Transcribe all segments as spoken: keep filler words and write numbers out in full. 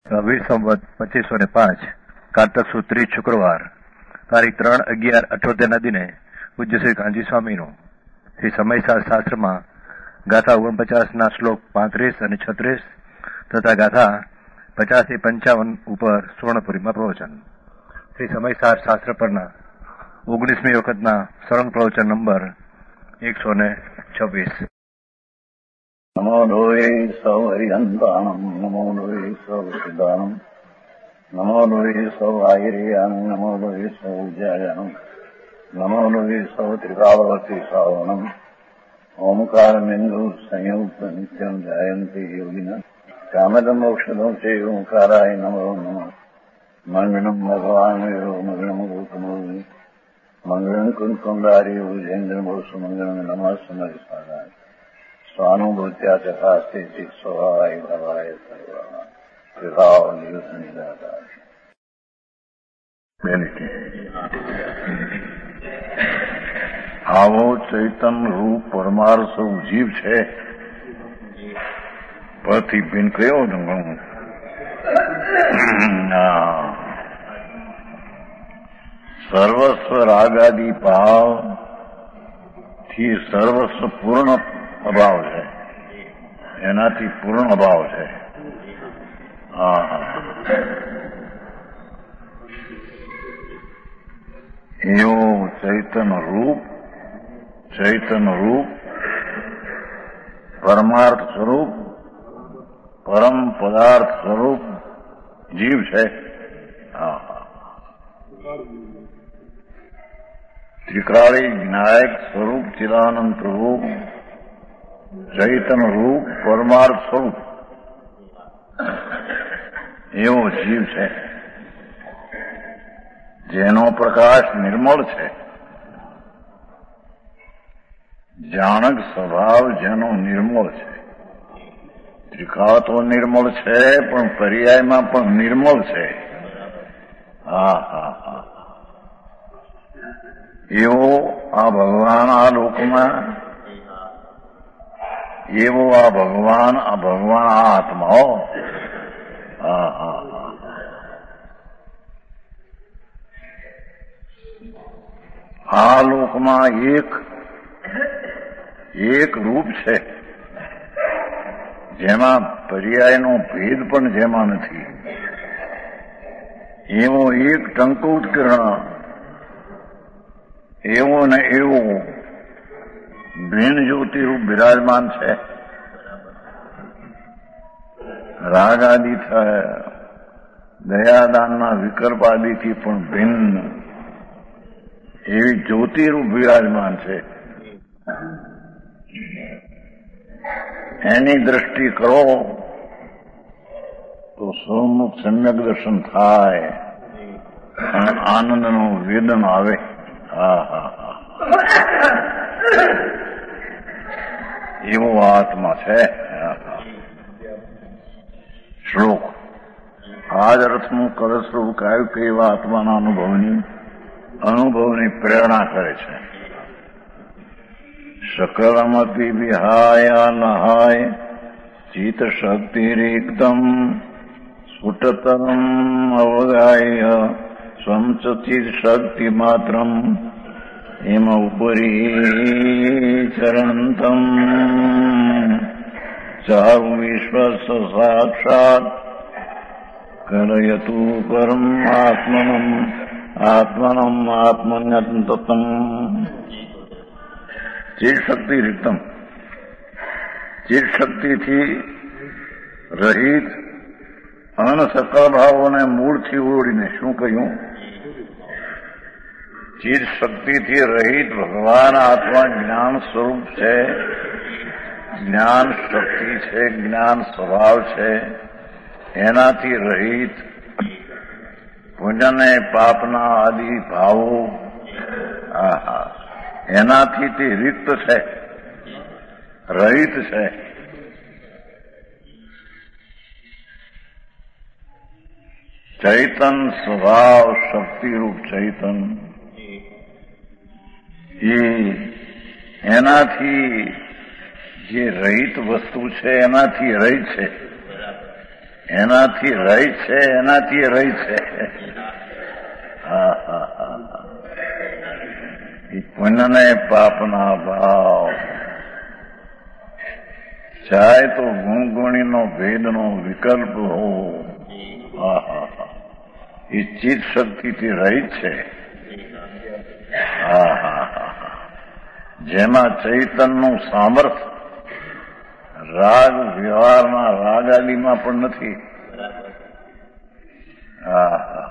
વીસ સંવત પચીસો ને પાંચ કારતક સુદ ત્રીસ શુક્રવાર તારીખ ત્રણ અગિયાર અઠોતેરના દિને પૂજ્ય શ્રી કાંજી સ્વામીનું શ્રી સમયસાર શાસ્ત્રમાં ગાથા ઓગણપચાસના શ્લોક પાંત્રીસ અને છત્રીસ તથા ગાથા પચાસ થી પંચાવન ઉપર સુવર્ણપુરીમાં પ્રવચન. શ્રી સમયસાર શાસ્ત્ર પરના ઓગણીસમી વખતના સરળ પ્રવચન નંબર એકસો ને છવ્વીસ. નમો લોહે સૌ હરિહંતાણમ નમો લોહે સૌ સિદ્ધાનમ નમો લોહે સૌ આયર્યાનમ નમો લોહે સૌ ઉજાયાનમ નમો લોહે સૌ ત્રિકાલવર્તી શ્રાવણમ ઓમકારમેન્દુ સંયુક્ત નિત્યમ જાયંતી યોગિના કામદમ મોક્ષદમ છે ઓંકારાય નમો નમઃ. મંગળમ ભગવાન મંગળમ ગૌતમો મંગળમ કુંકુંડારી ઉજેન્દ્રમો સુમંગળમ નમઃ સમરિસ્વાદાય સ્વાનુભૂત્યા તથાસ્તે ચિત સ્વભાવાય ભવાય સર્વા વિભાવ નિયુત નિરાધાર. આવો ચૈતન રૂપ પરમાર સૌ જીવ છે પરથી ભીન કયો ગણું. સર્વસ્વ રાગાદી ભાવ થી સર્વસ્વ પૂર્ણ અભાવ છે, એનાથી પૂર્ણ અભાવ છે. હા એવો ચૈતન રૂપ ચૈતન રૂપ પરમાર્થ સ્વરૂપ પરમ પદાર્થ સ્વરૂપ જીવ છે. હા ત્રિકાળી વિનાયક સ્વરૂપ ચિદાનંદ રૂપ ચૈતન રૂપ પરમાર્થ સ્વરૂપ એવો જીવ છે જેનો પ્રકાશ નિર્મળ છે, જાણક સ્વભાવ જેનો નિર્મળ છે. ત્રિકાળ તો નિર્મળ છે પણ પર્યાયમાં પણ નિર્મળ છે. હા હા હા એવો આ ભગવાન આ લોકમાં એવો આ ભગવાન આ ભગવાન આ આત્માઓ. હા હા હા આ લોકમાં એક એક રૂપ છે જેમાં પર્યાયનો ભેદ પણ જેમાં નથી. એવો એક ટંકોત્કીર્ણ એવો ને એવો ભીન જ્યોતિરૂપ બિરાજમાન છે. રાગાદી દયાદાનના વિકલ્પાદિથી પણ ભિન્ન એવી જ્યોતિરૂપ બિરાજમાન છે. એની દ્રષ્ટિ કરો તો સૌમુખ સમ્યક દર્શન થાય અને આનંદનું વેદન આવે. હા હા હા એવો આત્મા છે. શ્લોક આજ અર્થનું કરસ્વરૂપ કાયું કે એવા આત્માના અનુભવની અનુભવની પ્રેરણા કરે છે. સકલમતી વિહાય નહાય ચિત્ત શક્તિરેકદમ સ્ફુટતરમ અવગાય સ્વમ ચિત શક્તિ માત્રમ એમ ઉપરી ચરંતમ ચારુ વિશ્વ સાક્ષાત કરયતુ પરમ આત્મનમ આત્મનમ આત્મન્યતમ ચિત શક્તિ રીતમ ચિત શક્તિથી રહિત અન સકળ ભાવોને મૂળથી ઓળીને શું કહ્યું? ચિત શક્તિથી રહિત ભગવાન આત્મા જ્ઞાન સ્વરૂપ છે, જ્ઞાન શક્તિ છે, જ્ઞાન સ્વભાવ છે. એનાથી રહિત પુણ્યને પાપના આદિ ભાવો આહા એનાથી તે રિક્ત છે, રહિત છે. ચૈતન સ્વભાવ શક્તિરૂપ ચૈતન એ એનાથી જે રહિત વસ્તુ છે એનાથી રહિત છે. એનાથી રહી છે, એનાથી રહી છે. હા હા હા પુણ્યને પાપના ભાવ ચાહે તો ગુણગુણીનો ભેદનો વિકલ્પ હો. હા હા હા એ ચિત્ત શક્તિથી રહિત છે. હા હા હા જેમાં ચૈતનનું સામર્થ્ય રાગ વ્યવહારના રાગ આદિમાં પણ નથી. હા હા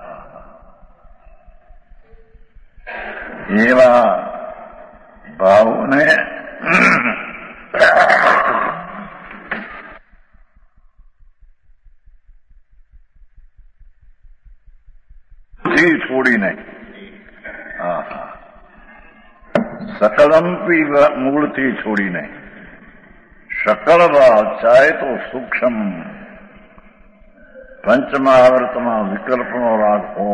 એવા ભાવને છોડીને સકલંપી મૂળથી છોડીને સકલ ભાવ ચાહે તો સૂક્ષ્મ પંચમહાવર્તમાં વિકલ્પનો રાગ હો,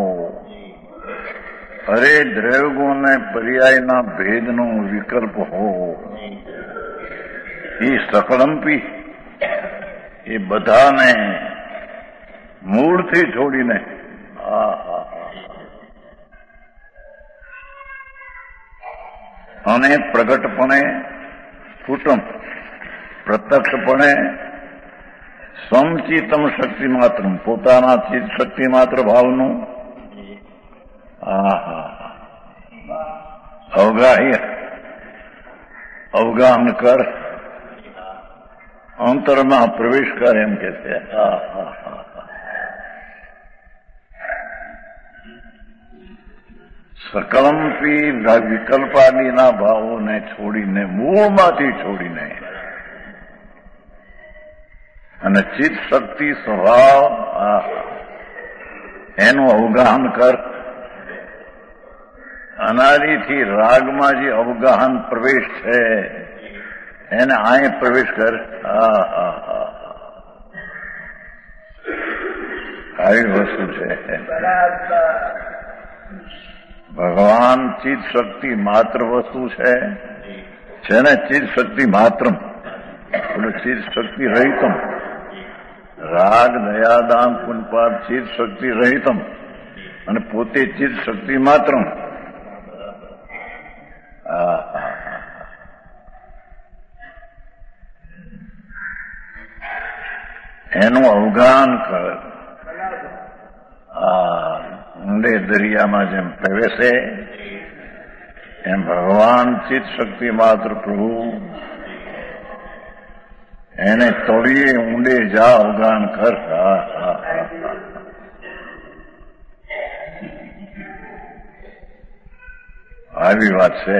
અરે દ્રવ્યગુણને પર્યાયના ભેદનો વિકલ્પ હો, એ સકલંપી એ બધાને મૂળથી છોડીને અને પ્રગટપણે સ્ફુટમ પ્રત્યક્ષપણે સમચિતમ શક્તિ માત્ર પોતાના ચિત્ત શક્તિ માત્ર ભાવનું અવગાહ્ય અવગાહન કર, અંતરમાં પ્રવેશ કર એમ કે છે. સકલંપી વિકલ્પાદિના ભાવોને છોડીને મૂળમાંથી છોડીને અને ચિત્ત શક્તિ સ્વભાવ એનું અવગાહન કર. અનાદિથી રાગમાં જે અવગાહન પ્રવેશ છે એને અહીં પ્રવેશ કર. આવી વસ્તુ છે. ભગવાન ચિત્ત શક્તિ માત્ર વસ્તુ છે છે ને ચિત્ત શક્તિ માત્રમ એટલે ચિત્ત શક્તિ રહિતમ રાગ દયાદાન પુનપાદ ચિત્ત શક્તિ રહિતમ અને પોતે ચિત્ત શક્તિ માત્રમ. એનું અવગાહન કર. ઊંડે દરિયામાં જેમ પ્રવેશે એમ ભગવાન ચિત્ત શક્તિ માત્ર પ્રભુ એને તળિયે ઊંડે જા અવગાહન કર. આવી વાત છે.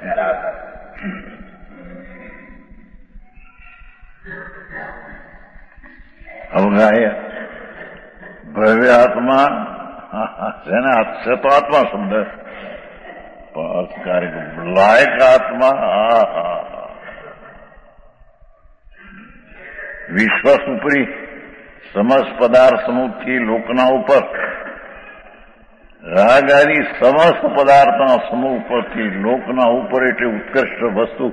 અવગાહ્ય ભવ્ય આત્મા જેને છે તો આત્મા શબ્દ અર્થકારી લાયક આત્મા વિશ્વાસ ઉપરી સમસ્ત પદાર્થ સમૂહથી લોકના ઉપર રાગાદી સમસ્ત પદાર્થના સમૂહ ઉપરથી લોકના ઉપર એટલે ઉત્કૃષ્ટ વસ્તુ.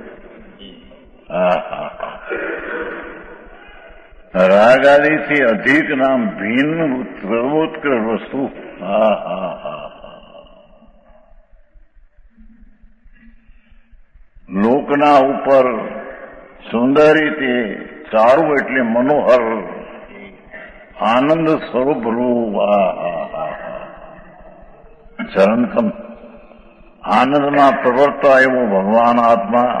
રાગાદીથી અધિક નામ ભિન્ન સર્વોત્કૃષ્ટ વસ્તુ. હા હા હા લોકના ઉપર સુંદર રીતે સારું એટલે મનોહર આનંદ સ્વરૂપ રૂપ. ચરણકમ આનંદમાં પ્રવર્તા એવો ભગવાન આત્મા.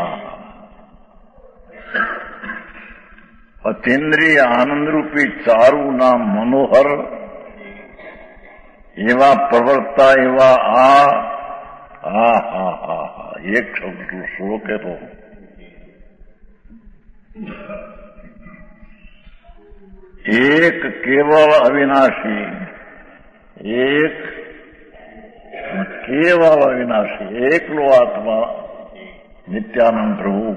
અતિન્દ્રિય આનંદરૂપી ચારું નામ મનોહર એવા પ્રવર્તા એવા આ હા હા હા હા એક શબ્દ શ્લોક તો એક કેવળ અવિનાશી એક કેવળ અવિનાશી એકલો આત્મા નિત્યાનંદ પ્રભુ.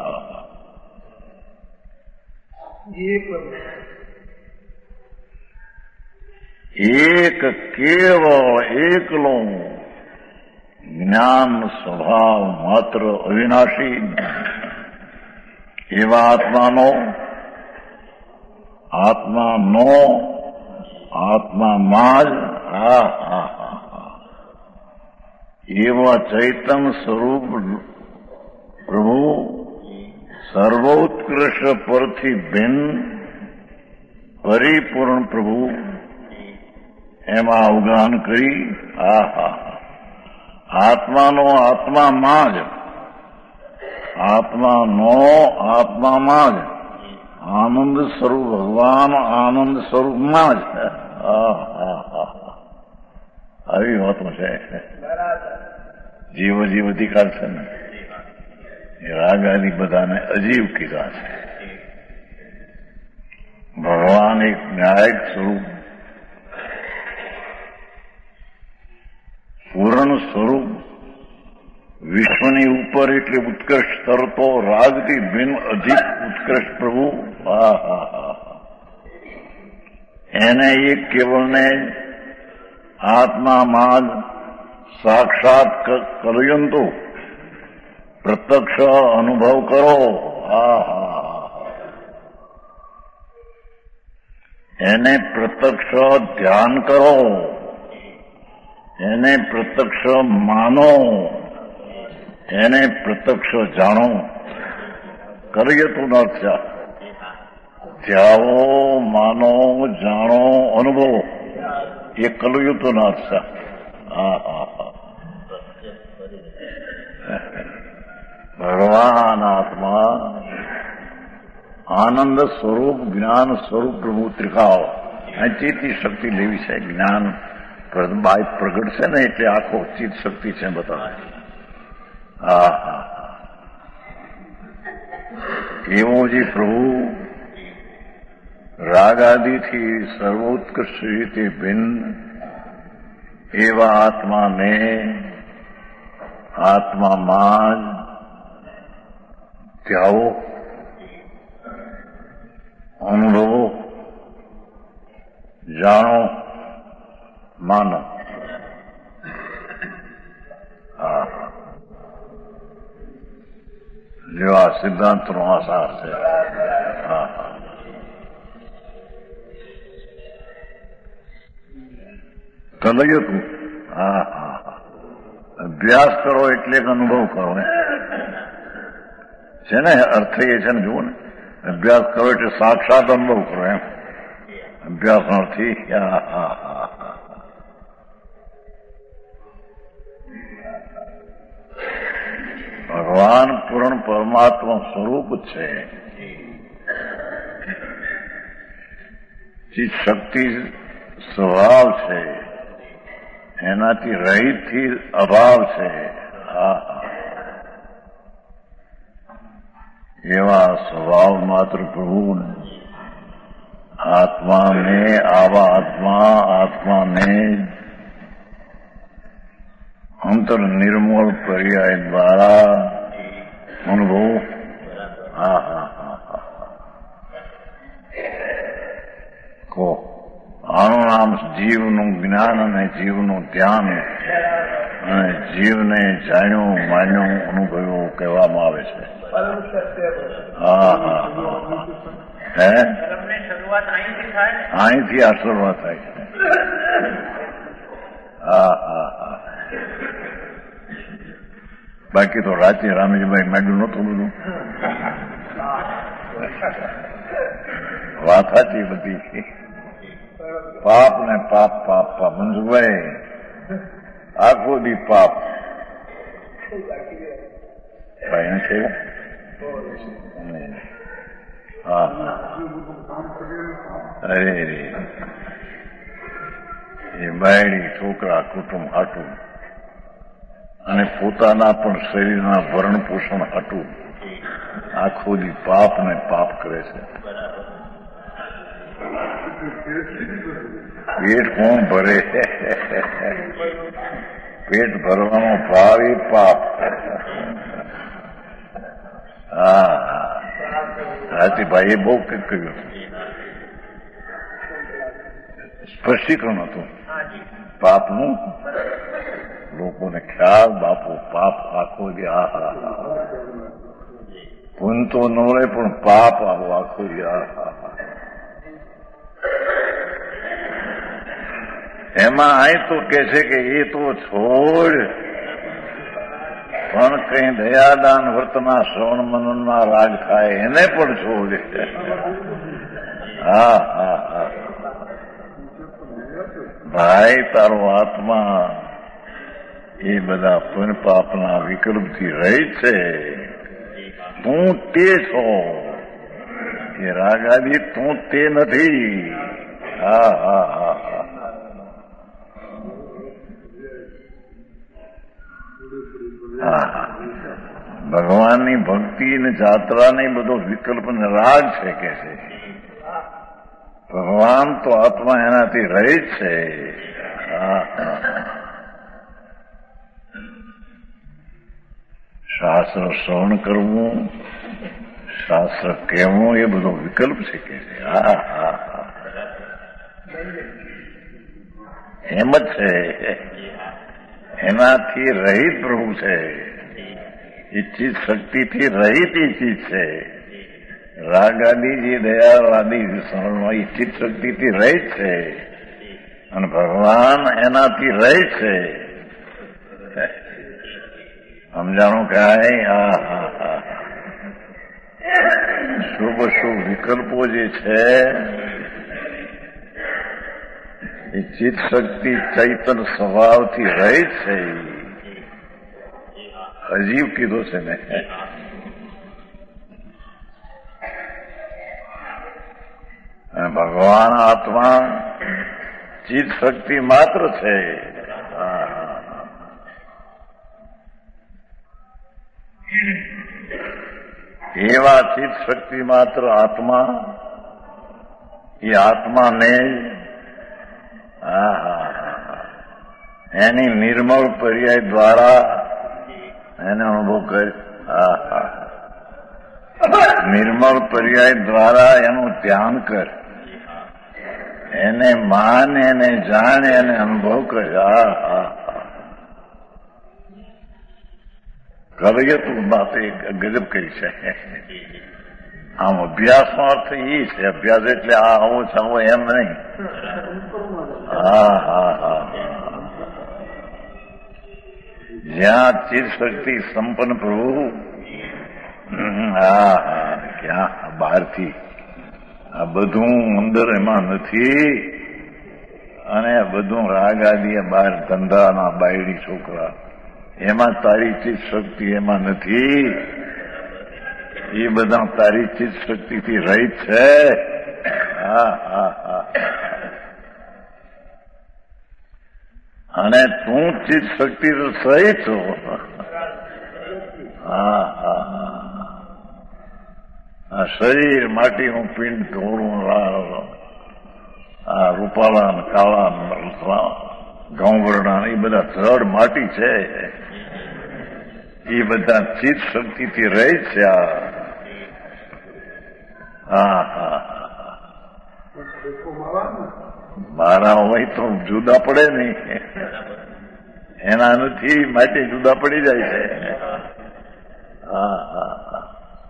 એક કેવળ એકલો જ્ઞાન સ્વભાવ માત્ર અવિનાશી એવા આત્માનો આત્માનો આત્મામાં જ હા હા હા હા એવા ચૈતન્ય સ્વરૂપ પ્રભુ સર્વોત્કૃષ્ટ પરથી ભિન્ન પરિપૂર્ણ પ્રભુ એમાં અવગાન કરી હા હા આત્માનો આત્મામાં જ આત્માનો આત્મામાં જ આનંદ સ્વરૂપ ભગવાન આનંદ સ્વરૂપમાં જ હા હા હા આવી વાતો છે જીવ જીવ અધિકાર છે ને એ રાગાદી બધાને અજીવ કીધા છે ભગવાન એક ન્યાયિક સ્વરૂપ પૂર્ણ સ્વરૂપ વિશ્વની ઉપર એટલે ઉત્કૃષ્ટ તરતો રાગથી ભિન્ન અધિક ઉત્કૃષ્ટ પ્રભુ હા હા હા એને એક કેવળને આત્મામાં જ સાક્ષાત કર્યું તો પ્રત્યક્ષ અનુભવ કરો હા હા એને પ્રત્યક્ષ ધ્યાન કરો એને પ્રત્યક્ષ માનો એને પ્રત્યક્ષ જાણો કરીએ તો ન ધ્યાવો માનો જાણો અનુભવો એ કલયુગ ન હા હા ભગવાન આત્મા આનંદ સ્વરૂપ જ્ઞાન સ્વરૂપ પ્રભુ ત્રિકાળ ચેતી શક્તિ લેવી છે જ્ઞાન બાય પ્રગટ છે ને એટલે આખો ચિત્ત શક્તિ છે બતાવે હા હા એવો જે પ્રભુ રાગાદિથી સર્વોત્કૃષ્ટ રીતે ભિન્ન એવા આત્માને આત્મામાં જ ધ્યાવો અનુભવો જાણો માનો હા જેવા સિદ્ધાંતનો આસાર છે હા હા કલયુગ હા હા અભ્યાસ કરો એટલે જ અનુભવ કરો ને છે ને અર્થ એ છે ને જુઓ ને અભ્યાસ કરો એટલે સાક્ષાત અનુભવ કરો એમ અભ્યાસ નથી હા હા હા ભગવાન પૂર્ણ પરમાત્મા સ્વરૂપ છે જે શક્તિ સ્વભાવ છે એનાથી રહિતથી અભાવ છે હા એવા સ્વભાવ માત્ર પ્રભુને આત્માને આવા આત્મા આત્માને અંતર નિર્મળ પર્યાય દ્વારા અનુભવ હા હા હા હા કહો આનું નામ જીવનું જ્ઞાન અને જીવનું ધ્યાન અને જીવને જાણ્યું માન્યું અનુભવ્યું કહેવામાં આવે છે હા હા હે અહીંથી આ શરૂઆત થાય છે હા હા હા બાકી તો રાતે રામેશભાઈ માંડ્યું નહોતું બધું વાત સાચી બધી પાપ ને પાપ પાપ પાપ મંજુભાઈ આખો દી પાપ ભાઈ છે હા અરે રે એ બાયડી છોકરા કુટુંબ હાટું અને પોતાના પણ શરીરના ભરણ પોષણ હાટું આખો દી પાપ ને પાપ કરે છે પેટ કોણ ભરે પેટ ભરવાનો ભાવ એ પાપ હા હાથી ભાઈએ બહુ કંઈક કર્યું સ્પષ્ટીકરણ હતું પાપનું લોકોને ખ્યાલ બાપુ પાપ આખો દે આ હા હા પૂન તો ન રહે પણ પાપ આવો આખો દે આ હા હા એમાં અહીં તો કે છે કે એ તો છોડ, પણ કઈ દયાદાન વ્રતના શ્રવણ મનનના રાગ થાય એને પણ છોડ. હા હા હા ભાઈ, તારો આત્મા એ બધા પુણ્ય પાપના વિકલ્પથી રહી છે. તું તે છો, એ રાગાદી તું તે નથી. હા હા હા હા હા ભગવાનની ભક્તિ ને જાત્રા ને બધો વિકલ્પ ને રાગ છે કે છે. ભગવાન તો આત્મા એનાથી રહી જ છે. હા હા શાસ્ત્ર શ્રવણ કરવું, શાસ્ત્ર કહેવું એ બધો વિકલ્પ છે કે છે. હા હા હા એમ જ છે. એનાથી રહિત પ્રભુ છે. ઈચ્છિત શક્તિથી રહિત ઈચ્છિત છે. રાગાદી જે દયાવાદી શરણમાં ઈચ્છિત શક્તિથી રહિત છે અને ભગવાન એનાથી રહિત છે. સમજાણું કાંઈ? હા હા હા શુભ શુભ વિકલ્પો જે છે એ ચિત્ત શક્તિ ચૈતન સ્વભાવથી રહિત છે. અજીબ કીધો છે ને. અને ભગવાન આત્મા ચિત્ત શક્તિ માત્ર છે. એવા ચિત્ત શક્તિ માત્ર આત્મા, એ આત્માને એની નિર્મળ પર્યાય દ્વારા એને અનુભવ કરે. નિર્મળ પર્યાય દ્વારા એનું ધ્યાન કર, એને માન, એને જાણ, એને અનુભવ કરે. હા હા કરીએ તો વાત એક ગજબ કરી છે. આમ અભ્યાસનો અર્થ એ છે, અભ્યાસ એટલે આ આવો છાવો એમ નહીં. હા હા હા જ્યાં ચિત્ત શક્તિ સંપન્ન પ્રભુ, હા હા ક્યાં બહારથી આ બધું અંદર એમાં નથી. અને બધું રાગ આદિ બહાર ધંધાના બાયડી છોકરા, એમાં તારી ચિત્ત શક્તિ એમાં નથી. એ બધા તારી ચિત્ત શક્તિથી રહિત છે. હા હા હા અને તું ચિત્ત શક્તિ સહિત છો. હા હા આ શરીર માટીનું પિંડ ધોળું, આ રૂપાળા ને કાળા ઘઉંવરણા એ બધા જડ માટી છે. એ બધા ચિત્ત શક્તિથી રહી છે. હા હા મારા હોય તો જુદા પડે નહીં. એના નથી માટે જુદા પડી જાય છે. હા હા હા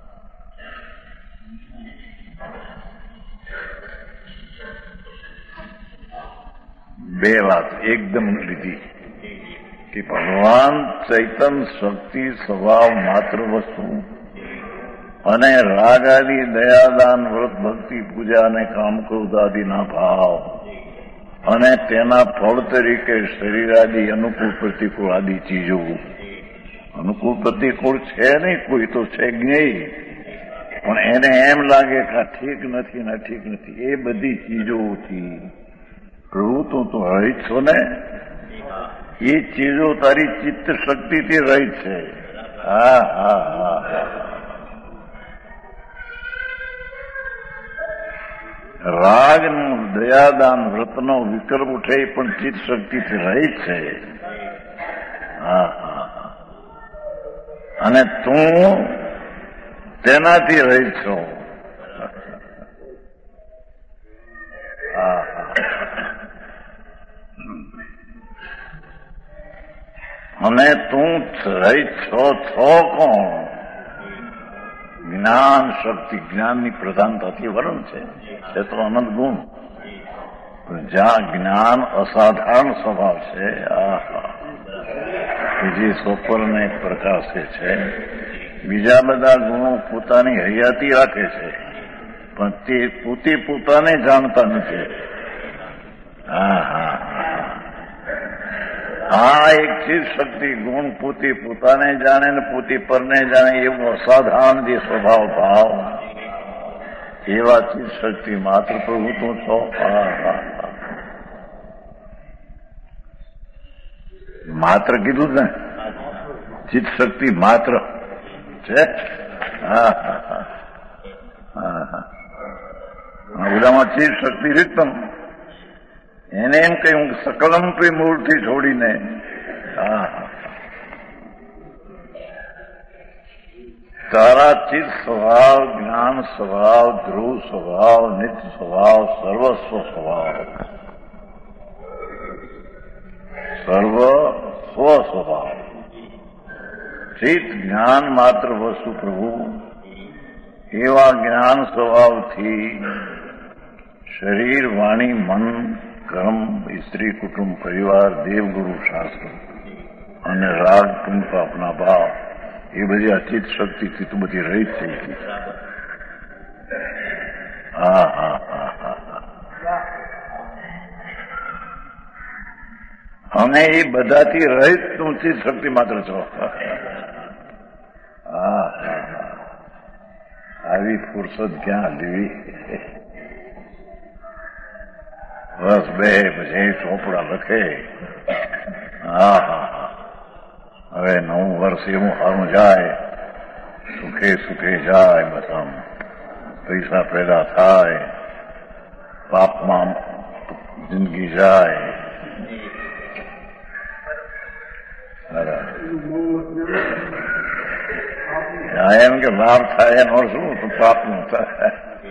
બે વાત એકદમ લીધી કે ભગવાન ચૈતન શક્તિ સ્વભાવ માત્ર વસ્તુ અને રાગ આદિ દયાદાન વ્રત ભક્તિ પૂજા અને કામ ક્રોધાદિના ભાવ અને તેના ફળ તરીકે શરીર આદિ અનુકૂળ પ્રતિકૂળ આદિ ચીજો. અનુકૂળ પ્રતિકૂળ છે નહીં, કોઈ તો છે જ નહીં, પણ એને એમ લાગે કે આ ઠીક નથી ને ઠીક નથી. એ બધી ચીજોથી પ્રભુ તું તો રહિત છો ને. એ ચીજો તારી ચિત્ત શક્તિથી રહિત છે. હા હા હા રાગનું દયાદાન વ્રતનો વિકલ્પ ઉઠે પણ ચિત્ત શક્તિથી રહિત છે. હા હા અને તું તેનાથી રહિત છો. હા હા અને તું રહિત છો છો કોણ? જ્ઞાન શક્તિ, જ્ઞાનની પ્રધાનતાથી વર્ણ છે. એ તો અનંત ગુણ. જ્યાં જ્ઞાન અસાધારણ સ્વભાવ છે, આહા, જે સ્વપરને પ્રકાશે છે, બીજા બધા ગુણો પોતાની હયાતી રાખે છે, પણ તે પોતે પોતાને જાણતા નથી. હા હા હા એક ચીજ શક્તિ ગુણ પોતે પોતાને જાણે ને પોતે પરને જાણે એવું અસાધારણ જે સ્વભાવ ભાવ, એવા ચીજ શક્તિ માત્ર પ્રભુ તું છો. હા હા માત્ર કીધું ને, ચિત્ત શક્તિ માત્ર છે. હા હા હા હા બધામાં ચિત્ત શક્તિ રીતમ એને એમ કહ્યું સકલમ પે મૂળથી છોડીને. હા તારા ચિત્ત સ્વભાવ, જ્ઞાન સ્વભાવ, ધ્રુવ સ્વભાવ, નિત્ય સ્વભાવ, સર્વસ્વ સ્વભાવ, સર્વ સ્વ સ્વભાવ, ચિત્ત જ્ઞાન માત્ર વસ્તુ પ્રભુ, એવા જ્ઞાન સ્વભાવથી શરીર, વાણી, મન, કર્મ, સ્ત્રી, કુટુંબ, પરિવાર, દેવગુરુ, શાસ્ત્ર અને રાગ, પુંપ, આપના ભાવ, એ બધી અચિત શક્તિથી તો બધી રહિત થઈ ગઈ. હા હા હા હા અમે એ બધાથી રહિત તું ચિત્ત શક્તિ માત્ર છો. હા આવી ફુરસદ ક્યાં લેવી? બસ બે પછી ચોપડા લખે. હા હા હવે નવું વર્ષ એવું સારું જાય, સુખે સુખે જાય, બધા પૈસા પેદા થાય, પાપમાં જિંદગી જાય. એમ કે લાભ થાય એનો શું? પાપનું થાય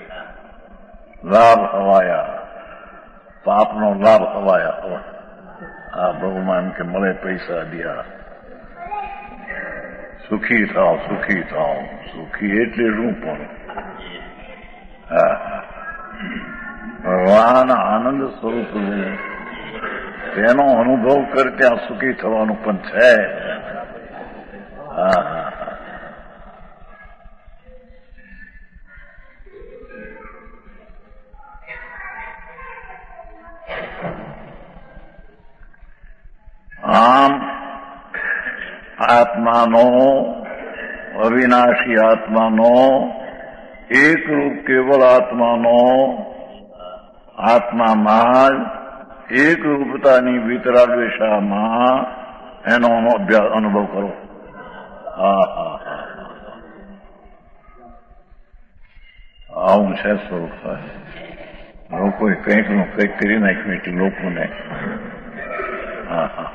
લાભ હવાયા, પાપનો લાભ હવાયા. આ બહુમાં એમ કે મળે પૈસા દિયા, સુખી થાવ, સુખી થાવ. સુખી એટલે શું પણ? હા ભગવાન આનંદ સ્વરૂપ તેનો અનુભવ કર ત્યાં સુખી થવાનું પણ છે. હા હા આમ આત્માનો, અવિનાશી આત્માનો, એકરૂપ કેવળ આત્માનો, આત્મામાં જ એકરૂપતાની વિતરાગદશામાં એનો અભ્યાસ અનુભવ કરો. હા હા હા આવું છે સ્વરૂપ. લોકોએ કંઈક નું કંઈક કરી નાખ્યું એટલે લોકોને. હા હા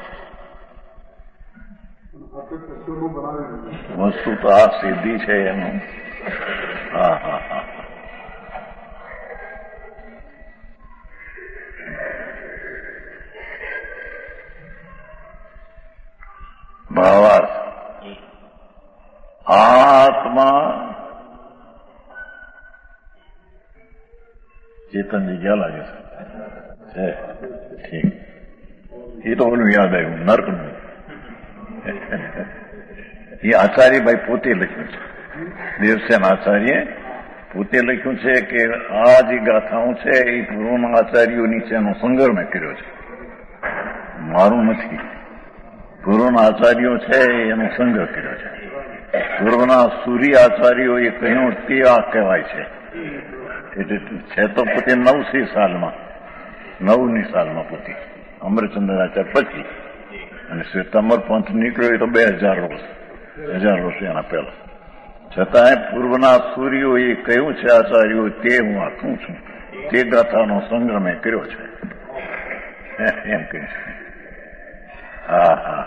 વસ્તુ તો આ સિદ્ધિ છે એનું. હા હા હા ભાવાર્થ આત્મા ચેતનજી ક્યાં લાગે છે? ઠીક, એ તો ઓલું યાદ આવ્યું નર્કનું. એ આચાર્યભાઈ પોતે લખ્યું છે, દેવસેન આચાર્ય પોતે લખ્યું છે કે આ જે ગાથાઓ છે એ પૂર્વના આચાર્યો નીચેનો સંગ્રહ મેં કર્યો છે, મારું નથી. પૂર્વના આચાર્યો છે એનો સંગ્રહ કર્યો છે. પૂર્વના સૂર્ય આચાર્યોએ કહ્યું તે આ કહેવાય છે. એટલે છે તો પોતે નવસી સાલમાં, નવની સાલમાં પોતે અમરચંદ્રાચાર્ય પછી, અને શ્વેતાંબર પંથ નીકળ્યો એ તો બે હજાર વર્ષ હજાર વર્ષ એના પહેલા. છતાંય પૂર્વના સૂર્યોએ કહ્યું છે આચાર્યો તે હું આખું છું, તે ગાથાનો સંગ્રહ મેં કર્યો છે એમ કહે છે. હા હા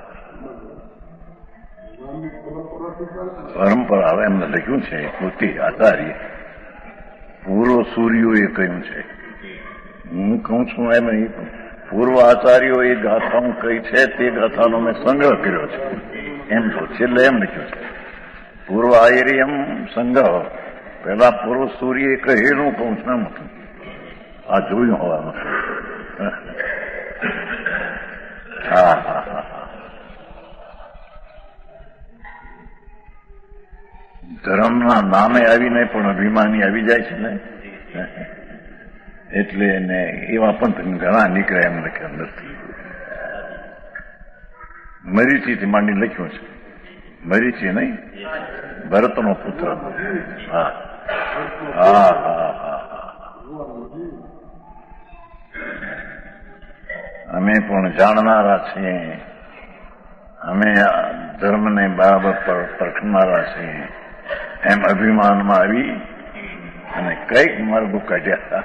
પરંપરા હવે એમને લખ્યું છે પોતે આચાર્ય. પૂર્વ સૂર્યોએ કહ્યું છે, હું કહું છું એમ નહીં, પૂર્વ આચાર્યો એ ગાથાઓ કઈ છે તે ગાથાનો મેં સંગ્રહ કર્યો છે એમ તો છેલ્લે એમ લખ્યું છે. પૂર્વ આયર્યમ સંગ્રહ, પેલા પૂર્વ સૂર્ય કહેલું કહું છું એમ હતું. આ જોયું હોવાનું હા હા હા ધર્મના નામે આવીને પણ અભિમાની આવી જાય છે ને, એટલે એને એવા પણ ઘણા નીકળે એમ લખે અંદરથી. મરીચીથી માંડી લખ્યું છે, મરીચી નહીં, ભરતનો પુત્ર. હા હા હા હા અમે પણ જાણનારા છીએ, અમે ધર્મને બરાબર પરખનારા છીએ એમ અભિમાનમાં આવી અને કઈક માર્ગો કાઢ્યા.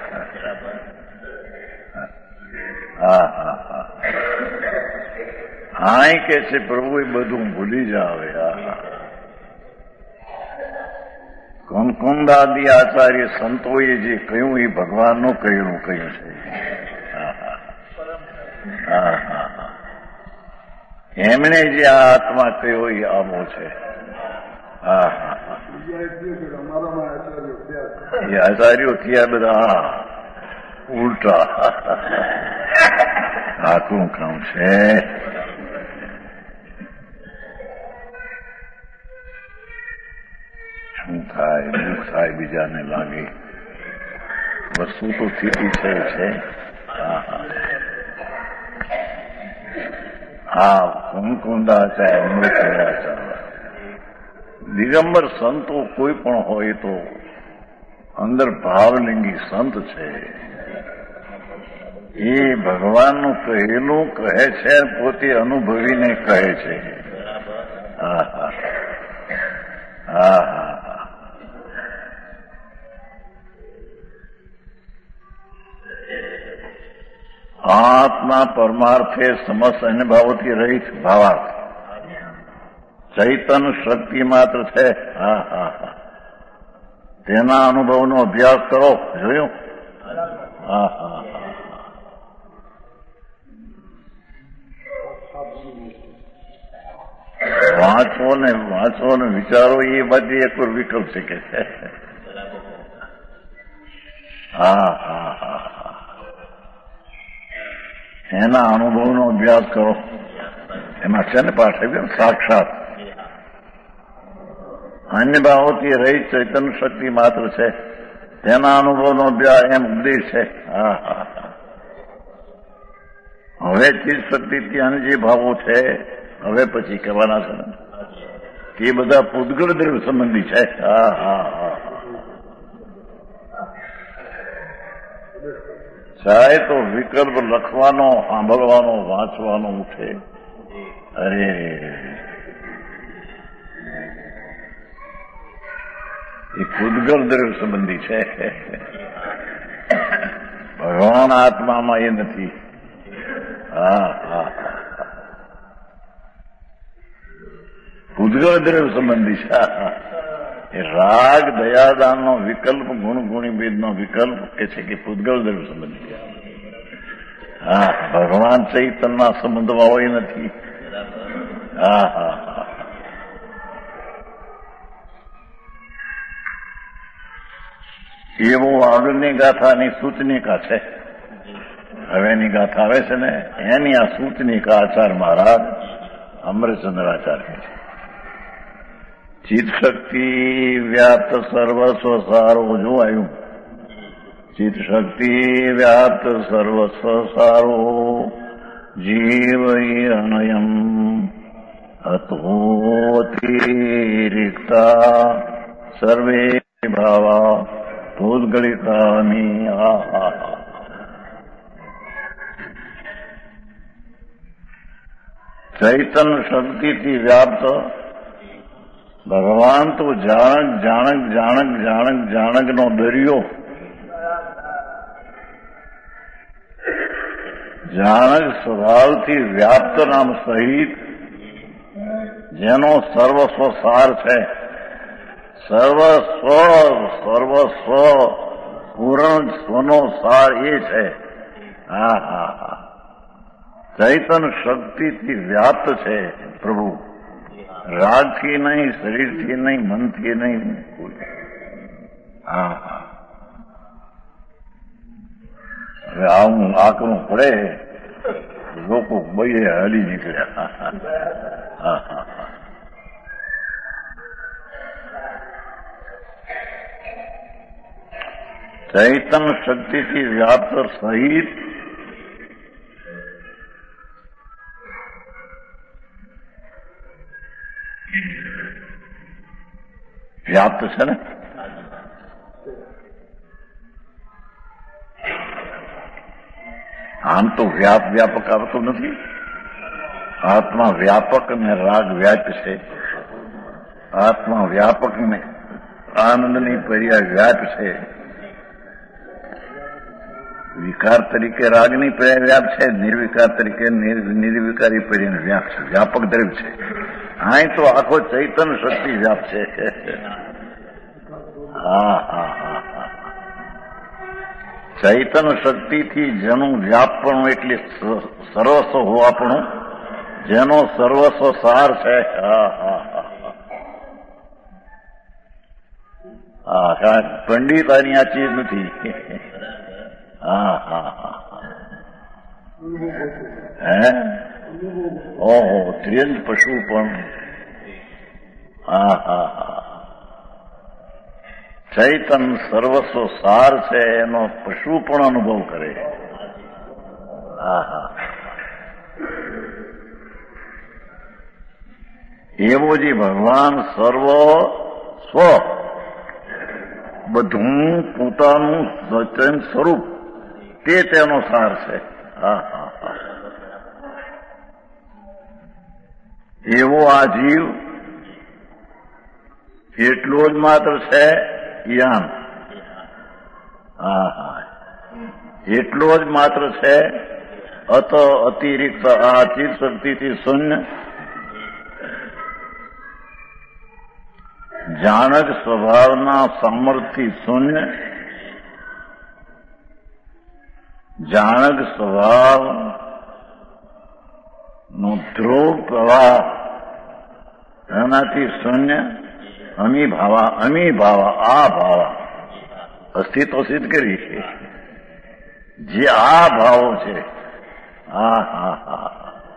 હા હા હા હા કે છે પ્રભુ એ બધું ભૂલી જાવે. કંકુંદાદી આચાર્ય સંતોએ જે કહ્યું એ ભગવાનનું કહેલું કહ્યું છે. હા હા હા એમણે જે આ આત્મા કહ્યો એ આમો છે. હા હા એ આચાર્યો થયા બધા ઉલટા. આટલું કામ છે. શું થાય, દુઃખ થાય, બીજાને લાગે. વસ્તુ તો સ્થિતિ છે છે. હા હા કુંકુંદાચાર્ય અમૃતચાર્ય દિગંબર સંતો કોઈ પણ હોય તો અંદર ભાવલિંગી સંત છે. એ ભગવાનનું કહેલું કહે છે, પોતે અનુભવીને કહે છે. હા હા હા હા આત્મા પરમાર્થે સમસ્ત અનુભાવોથી રહિત ભાવાર્થ ચૈતન શક્તિ માત્ર છે. હા હા હા તેના અનુભવનો અભ્યાસ કરો. જોયું? હા હા વાંચો ને વાંચો ને વિચારો એ બધી એક વિકલ્પ છે કે છે. હા હા હા એના અનુભવનો અભ્યાસ કરો. એમાં છે ને પાઠ સાક્ષાત અન્ય ભાવોથી રહી ચૈતન્ય શક્તિ માત્ર છે, તેના અનુભવનો અભ્યાસ એમ ઉપદેશ છે. હા હા હવે ચિત્ત શક્તિથી અન્ય જે ભાવો છે હવે પછી કહેવાના છે ને તે બધા પૂતગળ દ્રવ્ય સંબંધી છે. હા હા હા ચાહે તો વિકલ્પ લખવાનો, સાંભળવાનો, વાંચવાનો ઉઠે. અરે એ પૂતગળ દ્રવ્ય સંબંધી છે. ભગવાન આત્મામાં એ નથી. હા હા પૂતગળ દ્રવ્ય સંબંધી છે. એ રાગ દયાદાનનો વિકલ્પ, ગુણ ગુણીભેદનો વિકલ્પ કે છે કે પૂતગળ દ્રવ્ય સંબંધી. હા ભગવાન ચૈતનના સંબંધમાં હોય નથી. હા હા હા એવો આગળની ગાથાની સૂચનિકા છે. હવેની ગાથા આવે છે ને એની આ સૂચનિકા આચાર્ય મહારાજ અમરચંદ્રાચાર્ય છે. ચિત્ત શક્તિ વ્યાપ્ત સર્વસ્વ સારો જોવાયું. ચિત્ત શક્તિ વ્યાપ્ત સર્વસ્વ સારો જીવ અનયમ અતોતિરિક્તા સર્વે ભાવા ભૂતગળિતામી. આ ચૈતન શક્તિથી વ્યાપ્ત ભગવાન તો જાણક જાણક જાણક જાણક જાણકનો દરિયો, જાણક સ્વભાવથી વ્યાપ્ત નામ સહિત જેનો સર્વસ્વ સાર છે. સર્વસ્વ સર્વસ્વ પૂર્ણ સ્વનો સાર એ છે. હા હા હા ચૈતન શક્તિથી વ્યાપ્ત છે પ્રભુ. રાગથી નહીં, શરીરથી નહીં, મનથી નહીં. હા હા આવું આકરું પડે, લોકો બઈએ હલી નીકળ્યા. હા હા ચૈતન શક્તિથી વ્યાપ્ત સહિત વ્યાપ્ત છે ને, આમ તો વ્યાપ વ્યાપક આવતું નથી. આત્મા વ્યાપક ને રાગ વ્યાપ છે. આત્મા વ્યાપક ને આનંદની પર્યાય વ્યાપ છે. વિકાર તરીકે રાગની પર્યાય વ્યાપ છે, નિર્વિકાર તરીકે નિર્વિકારી પર્યાય વ્યાપ છે, વ્યાપક દ્રવ્ય છે. અહીં તો આખો ચૈતન શક્તિ વ્યાપ છે. હા હા હા હા ચૈતન શક્તિથી જેનું વ્યાપપણું એટલે સર્વસ્વ હોવાપણું, જેનો સર્વસ્વ સાર છે. હા હા હા હા કારણ પંડિત આની આ ચીજ નથી. હા હા હા હે ઓહો ત્રિયજ પશુ પણ. હા હા હા ચૈતન સર્વસ્વ સાર છે, એનો પશુ પણ અનુભવ કરે. હા હા એવો જે ભગવાન સર્વ સ્વ બધું પોતાનું સચન સ્વરૂપ તે તેનો સાર છે. હા હા હા એવો આ જીવ એટલો જ માત્ર છે. યાન હા હા એટલો જ માત્ર છે. અત અતિરિક્ત આ ચિત્ત શક્તિથી શૂન્ય જાણક સ્વભાવના સામર્થ્યથી શૂન્ય, જાણક સ્વભાવ નો ધ્રુવ પ્રવાહ એનાથી શૂન્ય, અમી ભાવા અમી ભાવા આ ભાવા અસ્તિત્વ સિદ્ધ કરી છે. જે આ ભાવો છે. હા હા હા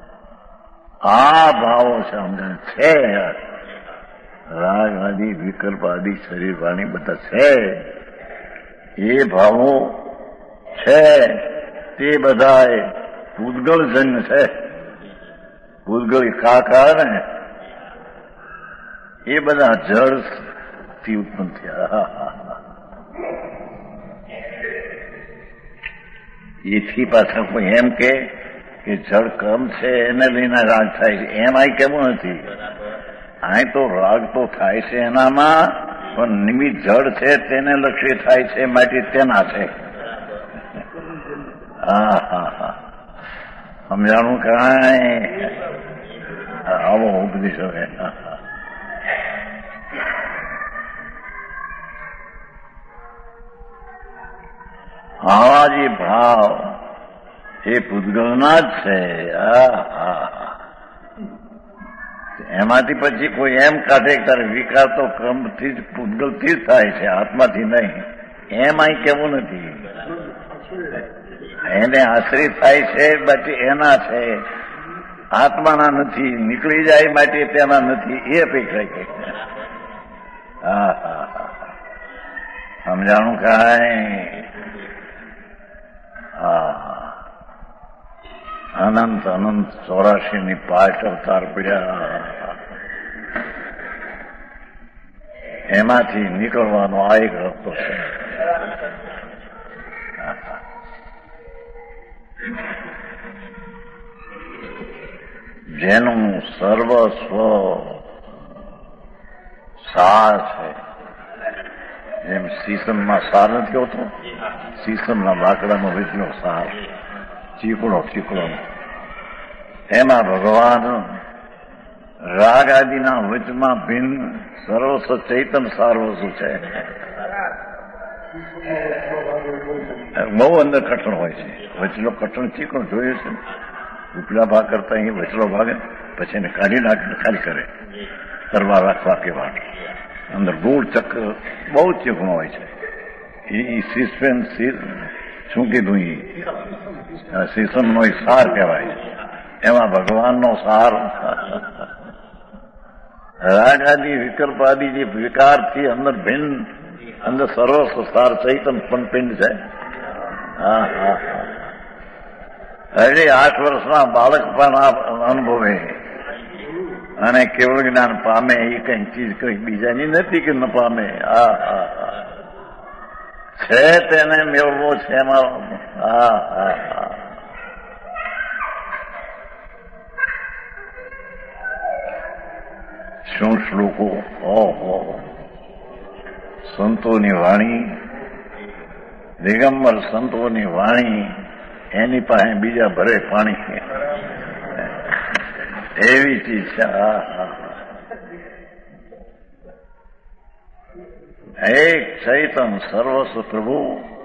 આ ભાવો છે. સમજણ છે. રાગ આદિ વિકલ્પ આદિ શરીર વાણી બધા છે. એ ભાવો છે તે બધા પૂતગળજન્ય છે. પૂતગળી કાકા ને એ બધા જળથી ઉત્પન્ન થયા. એથી પાછળ કોઈ એમ કે જળ ક્રમ છે એને લઈને રાગ થાય છે, એમ આ કેવું નથી. અહીં તો રાગ તો થાય છે એનામાં, પણ નિમિત્ત જળ છે તેને લક્ષ્ય થાય છે માટે તેના છે. હા હા હા સમજાણું કાંઈ આવો ઉપદેશ હવે. આવા જે ભાવ એ પૂતગલના જ છે. એમાંથી પછી કોઈ એમ કાઢે કે તારે વિકાર તો ક્રમથી જ પૂતગલથી જ થાય છે, આત્માથી નહીં, એમ અહીં કેવું નથી. એને આશ્રિત થાય છે બાકી એના છે, આત્માના નથી. નીકળી જાય માટે તેના નથી એ અપેક્ષા કે. હા હા હા સમજાણું કાંઈ. હા અનંત અનંત ચોરાશી ની પાંચ અવતાર પડ્યા, એમાંથી નીકળવાનો આ એક રસ્તો છે. જેનું સર્વસ્વ સાર છે. એમ સીસમમાં સાર નથી હોતો, સીસમના લાકડાનો વેચનો સાર ચીકણો ચીકણો, એમાં ભગવાન રાગ આદિના વચમાં ભિન્ન સર્વસ્વ ચૈતન સાર વસ્તુ છે. બહુ અંદર કઠણ હોય છે. વચલો કઠણ ચીકણો જોયું છે. ઉપલા ભાગ કરતા અહીં વચલો ભાગે પછી એને કાઢી નાખીને ખાલી કરે તરવા રાખવા કે વાત. અંદર ગોળ ચક્ર બહુ ચીકણો હોય છે. એ સિસ્પેન શું કીધું? એ શીશમનો સાર કહેવાય. એમાં ભગવાનનો સાર. રાગાદી વિકલ્પાદી જે વિકારથી અંદર ભિન્ન, અંદર સર્વસ્વ સાર ચૈતન પણ પિંડ છે. હા હા હા હજી આઠ વર્ષના બાળક પણ આ અનુભવે અને કેવળ જ્ઞાન પામે. એ કઈ ચીજ કઈ બીજાની નથી કે ન પામે. હા હા હા છે તેને મેળવો છે એમાં. હા હા હા શું શ્લોકો! ઓહો! સંતોની વાણી, દિગંબર સંતોની વાણી, એની પાસે બીજા ભરે પાણી, એવી ચીજ છે. હા હા એક ચૈતન સર્વસ્વ પ્રભુ.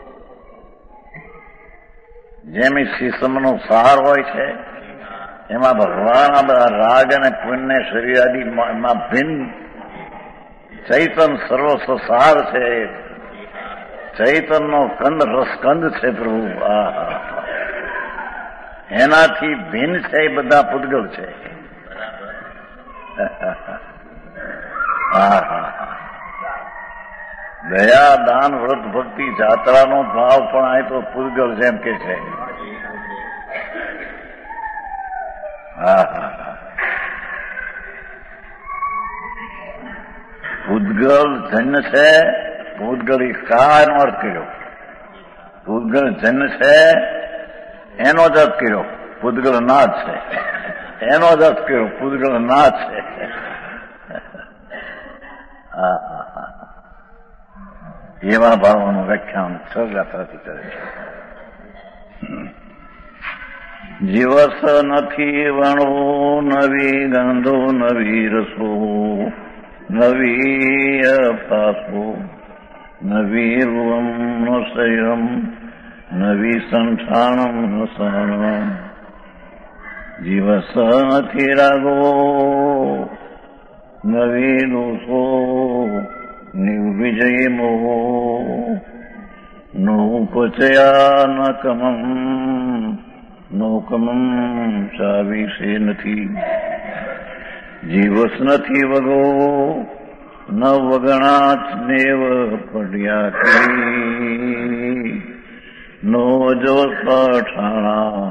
જેમ શીશમનો સાર હોય છે એમાં ભગવાન આ બધા રાગ અને પુણ્ય શરીરાદી એમાં ભિન્ન ચૈતન સર્વસ્વ સાર છે. ચૈતનનો કંદ રસકંદ છે પ્રભુ. આ એનાથી ભિન્ન છે એ બધા પૂતગલ છે. હા હા દયા દાન વ્રત ભક્તિ જાત્રાનો ભાવ પણ આ તો પૂતગલ જેમ કે છે. હા હા પૂતગલ જન્મ છે. પૂતગલ કાનો અર્થ કર્યો? પૂતગલ જન્મ છે એનો જ અર્થ કર્યો. પૂતગલ નાથ છે એનો જ અર્થ કર્યો. પૂતગલ નાથ છે. હા હા હા એવા ભાવોનું વ્યાખ્યાન સર્ગાતાથી કરે છે. જીવસ નથી વણો નવી ગંધો, નવી રસો, નવી અપાસો, નવી રૂમ નો સંયમ, નવી સંઠાણમ નસણ. જીવસ નથી રાગો, નવી દોષો, નિર્વિજય મોહો, નોપચયા ન કમમ, નોકમમ ચાવીશે નથી. જીવસ નથી વગો, ન વગણા દેવ પડ્યા કરી. નો જો ઠાણા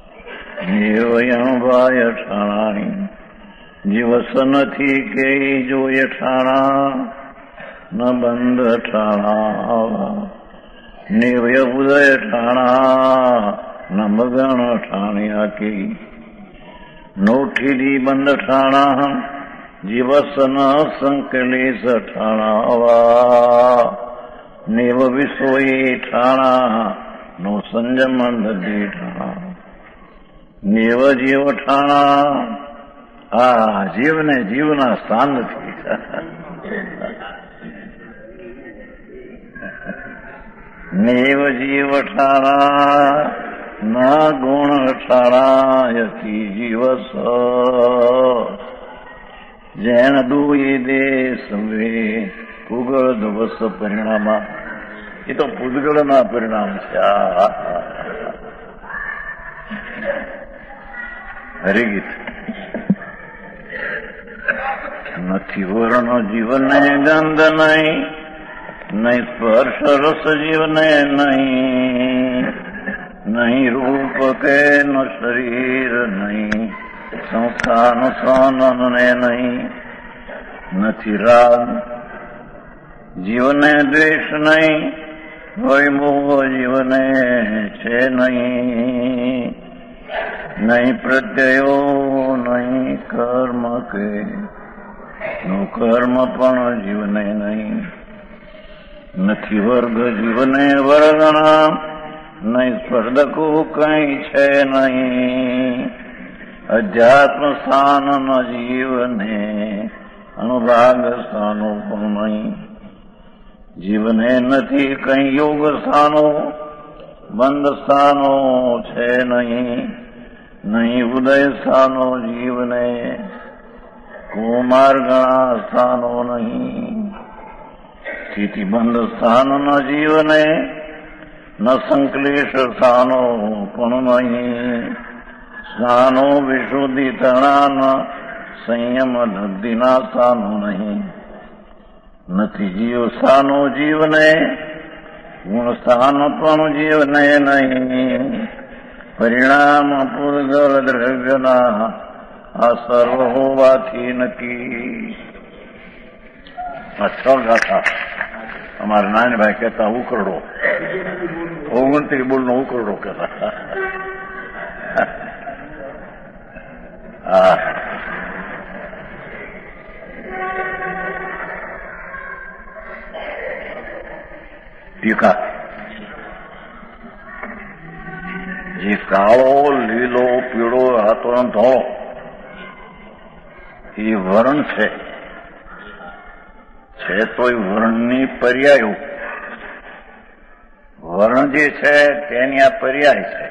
દેવયભાય ઠાણાણી. જીવસ નથી કે જોય ઠાણા, ન બંધ ઠાણા. નિવય ઉદય ઠાણા, ન મગણ ઠાણ્યા કી. નોઠીડી બંધ ઠાણા, જીવસ ન સંકલેશ ઠાણાવા. નેવ વિશ્વય ઠાણા, નો સંજમ નદી ઠાણા. નેવ જીવ ઠાણા. આ જીવને જીવના સ્થાન નથી. નેવ જીવ ઠાણા, ના ગુણ ઠાણાયતી જીવસ. જેણ દુઈ દેશ વે કુગળ દિવસ પરિણામા. એ તો પૂતગળના પરિણામ છે. હરિગીત. નથી વર્ણ જીવને ગંધ નહીં, નહીં સ્પર્શ રસ જીવને નહીં, નહીં રૂપ કે ન શરીર નહીં, સંસ્થાન સાનને નહીં. નથી રાગ જીવને દ્વેષ નહીં, વૈમોહ જીવને છે નહીં. નહીં પ્રત્યયો નહીં કર્મ કે નું કર્મ પણ જીવને નહીં. નથી વર્ગ જીવને વર્ગણા, નહીં સ્પર્ધકો કઈ છે નહીં. અધ્યાત્મ સ્થાન ન જીવને, અનુરાગ સ્થાનો પણ નહીં. જીવને નથી કઈ યોગ સ્થાનો, બંધ સ્થાનો છે નહીં. નહીં ઉદય સ્થાનો જીવને, કુમાર્ગણા સ્થાનો નહીં. સ્થિતિ બંધ સ્થાન ન જીવને, ન સંક્લેશ સ્થાનો પણ નહીં, સ્નાનો વિશુદ્ધિ તણા સંયમ નદીના સ્થાનો નહીં. નથી જીવ સ્થાનો જીવને, ગુણ સ્થાન પણ જીવને નહીં. પરિણામ પૂર્ગલ દ્રવ્યના આ સર્વ હોવાથી નક્કી. આ છ ગાથા અમારા નાનભાઈ કહેતા ઉકરડો, ઓગણત્રીસ બોલનો ઉકરડો કહેતા. હા, ટીકા. જે કાળો, લીલો, પીળો, હાથો ધોળો એ વર્ણ છે, છે તો એ વર્ણની પર્યાયો. વર્ણ જે છે તેની આ પર્યાય છે.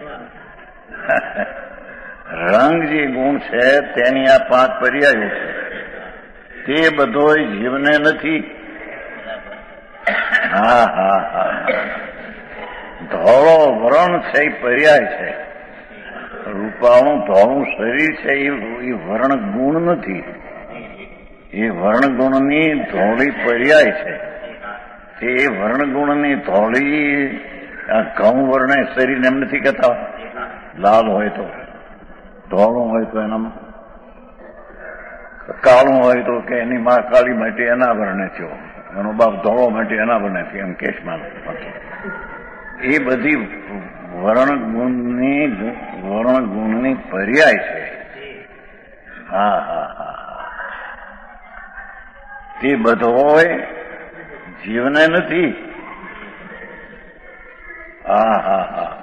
રંગ જે ગુણ છે તેની આ પાંચ પર્યાયો છે. તે બધો જીવને નથી. હા હા હા ધોળો વર્ણ છે એ પર્યાય છે. રૂપાળું ધોળું શરીર છે એ વર્ણ ગુણ નથી. એ વર્ણગુણની ધોળી પર્યાય છે. તે વર્ણગુણની ધોળી આ ઘઉં વર્ણે શરીરને એમ નથી કહેતા. લાલ હોય તો, ધોળું હોય તો એના, કાળું હોય તો કે એની માં કાળી માટે એના વર્ણે થયો, એનો બાપ ધોળો માટે એના વર્ણે થયો, એમ કેશમાં. એ બધી વર્ણગુણની વર્ણગુણની પર્યાય છે. હા હા હા તે બધો જીવને નથી. હા હા હા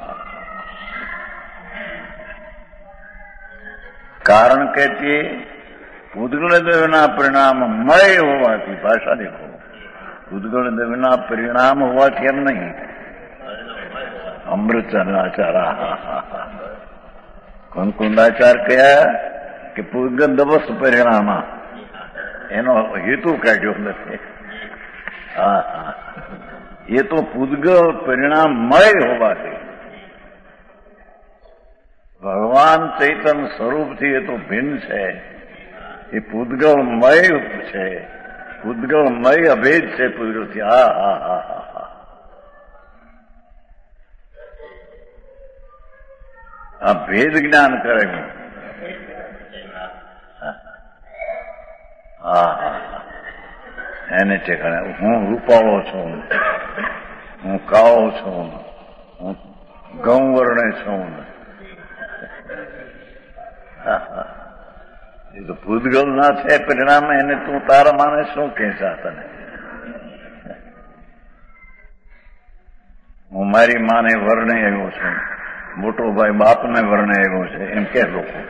કારણ કે તે પૂતગળ દેવના પરિણામ મય હોવાથી, ભાષા દેખો, પૂતગળ દેવના પરિણામ હોવાથી એમ નહીં. અમૃતચંદ્રાચાર કંકુંદાચાર કયા કે પૂતગલ દવસ પરિણામ, એનો હેતુ કાઢ્યો નથી. હા હા એ તો પૂતગલ પરિણામમય હોવાથી, ભગવાન ચૈતન્ય સ્વરૂપથી એ તો ભિન્ન છે. એ પૂતગલમય છે, પૂતગલમય અભેદ છે પૂતગલથી. હા હા હા હા હા આ ભેદ જ્ઞાન કરે. હા હા એને ઠેકાણે હું રૂપાળો છું, હું કાળો છું, હું ઘઉં વર્ણે છું. એ તો ભૂતગલ ના છે પરિણામ. એને તું તારા માને શું કહેશા તને? હું મારી માને વર્ણે આવ્યો છું, મોટો ભાઈ બાપને વર્ણે આવ્યો છે એમ કે લોકો.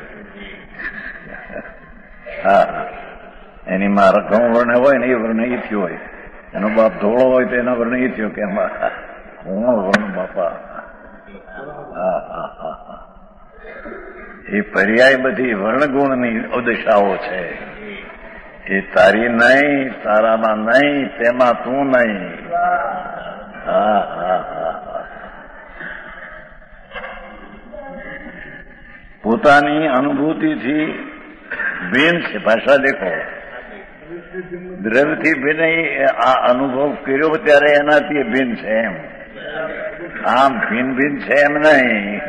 હા એની માં ઘઉં વર્ણે હોય ને એ વર્ણે એ થયો હોય, એનો બાપ ધોળો હોય તો એના વર્ણે એ થયો કે હું વર્ણ બાપા. હા હા હા હા એ પર્યાય બધી વર્ણગુણની ઉદશાઓ છે. એ તારી નહીં, તારામાં નહીં, તેમાં તું નહીં. હા હા હા પોતાની અનુભૂતિથી ભિન્ન છે. ભાષા દેખો, દ્રવ્યથી ભિન્ન. આ અનુભવ કર્યો ત્યારે એનાથી ભિન્ન છે એમ. આમ ભિન્ન ભિન્ન છે એમ નહીં.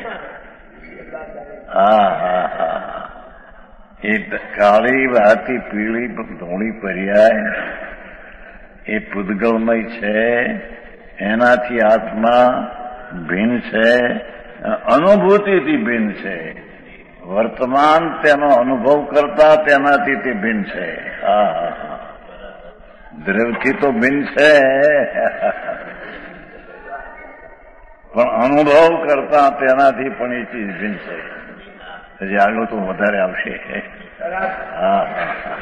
હા હા હા એ કાળી વાતી પીળી ધોળી પર્યાય એ પૂતગલમય છે. એનાથી આત્મા ભિન્ન છે, અનુભૂતિથી ભિન્ન છે. વર્તમાન તેનો અનુભવ કરતા તેનાથી તે ભિન્ન છે. હા હા હા દ્રવ્યથી તો ભિન્ન છે, પણ અનુભવ કરતા તેનાથી પણ એ ચીજ ભિન્ન છે. હજી આગળ તો વધારે આવશે. હા હા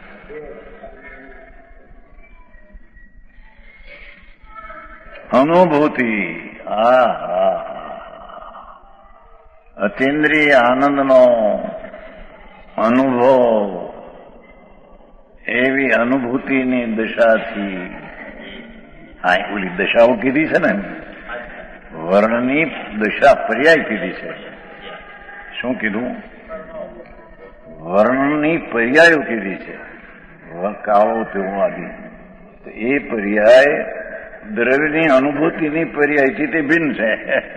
અનુભૂતિ. હા હા અતિન્દ્રિય આનંદનો અનુભવ એવી અનુભૂતિની દશાથી. હા ઓલી દશાઓ કીધી છે ને, વર્ણની દશા પર્યાય કીધી છે. શું કીધું? વર્ણની પર્યાયો કીધી છે. કાળો તેવો આદિ. તો એ પર્યાય દ્રવ્યની અનુભૂતિની પર્યાયથી તે ભિન્ન છે.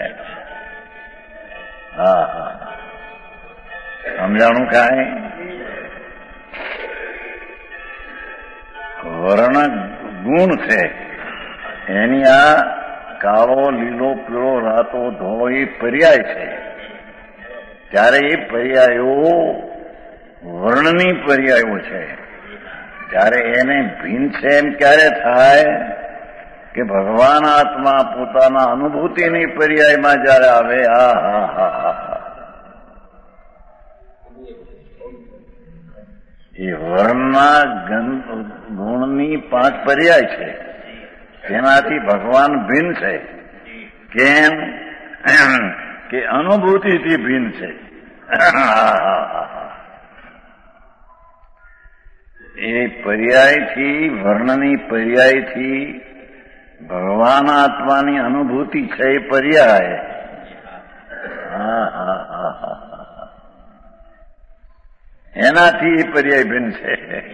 હા હા સમજાણું કાંઈ? વર્ણ ગુણ છે એની આ કાળો લીલો પીળો રાતો ધોળો એ પર્યાય છે. ત્યારે એ પર્યાયો વર્ણની પર્યાયો છે. ત્યારે એને ભિન્ન છે એમ ક્યારે થાય કે ભગવાન આત્મા પોતાના અનુભૂતિની પર્યાયમાં જયારે આવે. આ હા હા હા એ વર્ણના ગુણની પાંચ પર્યાય છે. તેનાથી ભગવાન ભિન્ન છે. કેમ કે અનુભૂતિથી ભિન્ન છે. એ પર્યાયથી વર્ણની પર્યાયથી ભગવાન આત્માની અનુભૂતિ છે એ પર્યાય. હા હા હા હા એનાથી એ પર્યાય ભિન્ન છે.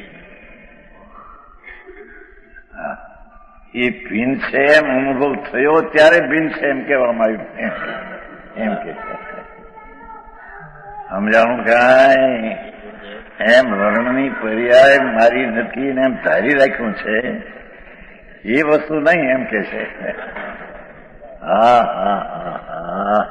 એ ભિન્ન છે એમ અનુભવ થયો ત્યારે ભિન્ન છે એમ કહેવામાં આવ્યું. એમ કે સમજાણું કાંઈ? એમ વર્ણની પર્યાય મારી નથી ને એમ ધારી રાખ્યું છે એ વસ્તુ નહીં એમ કે છે. હા હા હા હા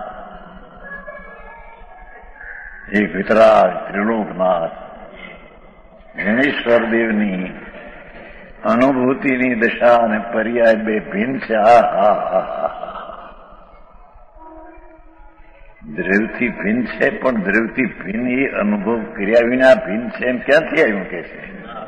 એ વિતરાગ ત્રિલોકનાથ જ્ઞાનેશ્વર દેવની અનુભૂતિની દશા અને પર્યાય બે ભિન્ન છે. હા હા હા દ્રવ્યથી ભિન્ન છે પણ દ્રવ્યથી ભિન્ન એ અનુભવ કર્યા વિના ભિન્ન છે એમ ક્યાંથી આવ્યું કે છે?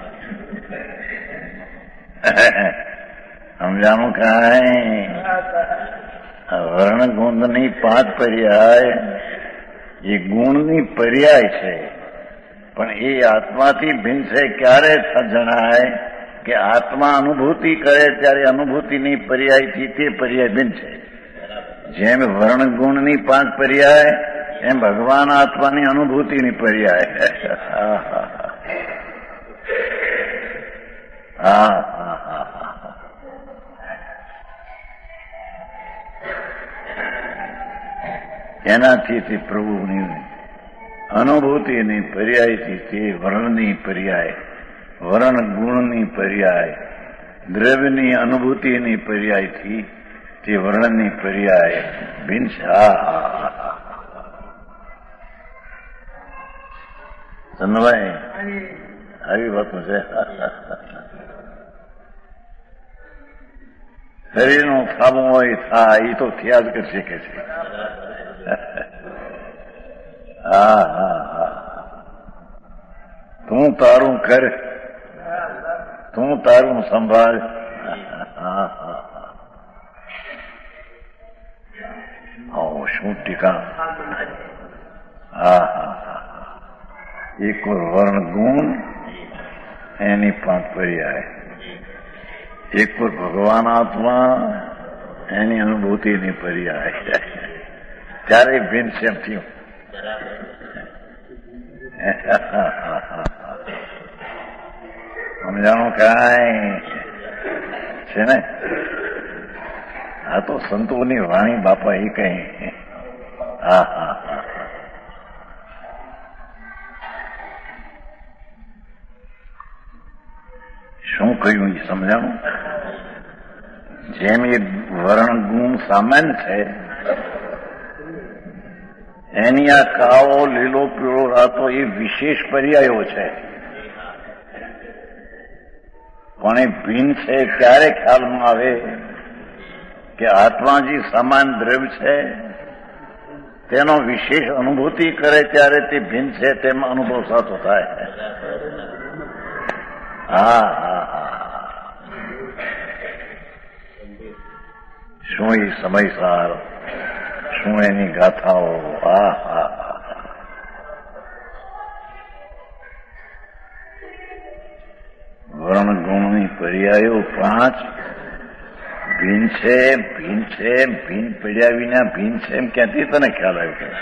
સમજાણું કાંઈ? વર્ણ ગુણની પાંચ પર્યાય એ ગુણની પર્યાય છે પણ એ આત્માથી ભિન્ન છે. ક્યારે જણાય કે આત્મા અનુભૂતિ કરે ત્યારે અનુભૂતિની પર્યાયથી તે પર્યાય ભિન્ન છે. જેમ વર્ણ ગુણની પાંચ પર્યાય એમ ભગવાન આત્માની અનુભૂતિની પર્યાય. હા હા હા હા એનાથી તે પ્રભુની અનુભૂતિની પર્યાયથી તે વર્ણની પર્યાય, વર્ણ ગુણની પર્યાય, દ્રવ્યની અનુભૂતિની પર્યાયથી તે વર્ણની પર્યાય ભિન્ન છે. ચંદ્રભાઈ આવી વાતો છે. શરીરનું થાબું હોય થાય એ તો થયા જ કરશે કે છે. હા હા હા તું તારું કર, તું તારું સંભાળ. હા હા હા શું ટીકા. હા હા એક વર્ણ ગુણ એની પાંચ પર્યાય, એક પર ભગવાન આત્મા એની અનુભૂતિની પર્યાય. ત્યારે ભિન્ન છે એમ થયું. સમજાણું કાંઈ છે ને? આ તો સંતોની વાણી બાપા એ કઈ. હા હા હા શું કહ્યું એ સમજાણું? જેમ એ વર્ણ ગુણ સામાન્ય છે એની આ કાળો લીલો પીળો રાતો એ વિશેષ પર્યાયો છે. પણ એ ભિન્ન છે ક્યારે ખ્યાલમાં આવે કે આત્માજી સમાન દ્રવ્ય છે તેનો વિશેષ અનુભૂતિ કરે ત્યારે તે ભિન્ન છે તેમ અનુભવ થતો થાય. હા હા હા શું એ સમયસાર, શું એની ગાથાઓ. હા હા વર્ણ ગુણની પર્યાયો પાંચ, ભીન છે ભીન છે ભીન પડ્યા વિના ભીન છે એમ ક્યાંથી તને ખ્યાલ આવ્યો કે